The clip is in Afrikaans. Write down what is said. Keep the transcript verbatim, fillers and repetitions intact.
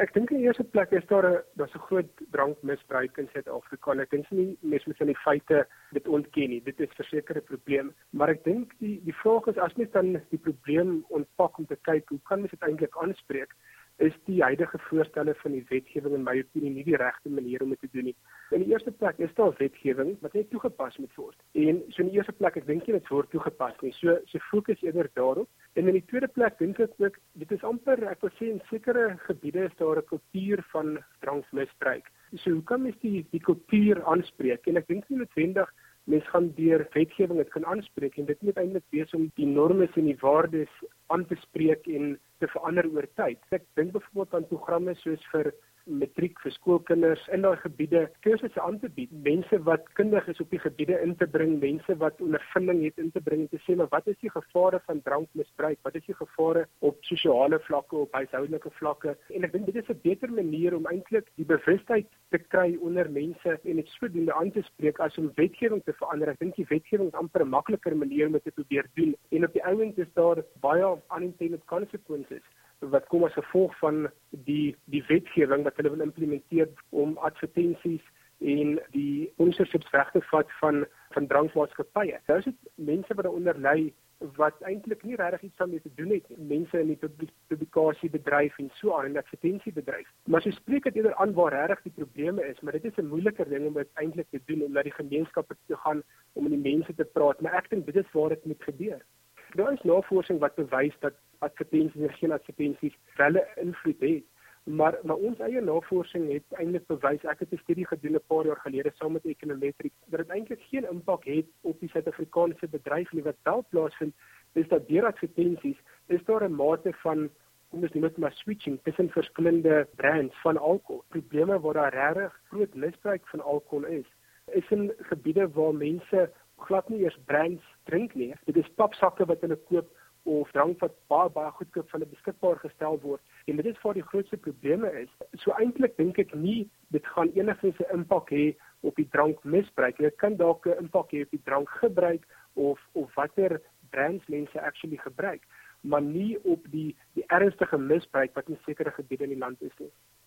Ek dink in die eerste plek is daar 'n daar's 'n groot drankmisbruik in Suid-Afrika. Ek dink nie mense moet in die feite dit ontken nie. Dit is verseker 'n probleem, maar ek dink die die vraag is as mens dan die probleem ontpak om te kyk hoe kan mens dit eintlik aanspreek, is die huidige voorstelle van die wetgewing in my opinie nie die regte manier om dit te doen nie. In die eerste plek is daar wetgewing wat net toegepas moet word. En so in die eerste plek, ek dink nie dit word toegepas nie. So so fokus eerder daarop. En in die tweede plek dink ek ook dit is amper, ek wil sê in sekere gebiede is daar 'n kultuur van drankmisbruik. So hoe kan mens die die kultuur aanspreek? En ek dink nie noodwendig mens gaan deur wetgewing dit kan aanspreek en dit moet eintlik wees om die norme en die waardes aan te spreek en te verander oor tyd. Ek dink byvoorbeeld aan programme soos vir matriek vir skoolkinders in daai gebiede kursusse aan te bied, mense wat kundig is op die gebiede in te bring, mense wat ondervinding het in te bring en te sê maar wat is die gevare van drankmisbruik? Wat is die gevare op sosiale vlakke, op huishoudelike vlakke? En ek dink dit is 'n beter manier om eintlik die bewustheid te kry onder mense en dit sodoende aan te spreek as om wetgewing te verander. Ek dink die wetgewing is amper 'n makliker manier om dit te probeer doen. En op die ouend is daar baie unintended consequences wat kom as gevolg van die die wetgewing wat hulle wil implementeer om advertensies en die sponsorships weg te vat van van drankmaatskappye. Daar is dit mense wat daaronder lê wat eintlik nie regtig iets daarmee te doen het, mense in die publikasiebedryf en so aan, en advertensiebedryf. Maar so spreek dit eerder aan waar regtig die probleme is, maar dit is 'n moeiliker ding om dit eintlik te doen, om na die gemeenskappe te gaan, om met die mense te praat, maar ek dink dit is waar dit moet gebeur. Daar is navorsing wat bewys dat advertensies en geen advertensies wel 'n invloed het. Maar maar ons eie navorsing het eintlik bewys, ek het 'n studie gedoen 'n paar jaar gelede saam met Econometrics, dat dit eintlik geen impak het op die Suid-Afrikaanse bedryf nie. Wat wel plaasvind is dat deur advertensies is daar 'n mate van, kom ons noem dit maar switching tussen verskillende brands van alkohol. Probleme waar daar regtig groot misbruik van alkohol is, is in gebiede waar mense glad nie eers brands drink nie. Dit is papsakke wat hulle koop of drank wat baie baie goedkoop vir hulle beskikbaar gestel word. En dit is waar die grootste probleme is. So eintlik dink ek nie dit gaan enigsins 'n impak hê op die drankmisbruik. Dit kan dalk 'n impak hê op die drankgebruik of of watter brands mense actually gebruik, maar nie op die die ernstige misbruik wat in sekere gebiede in die land is nie.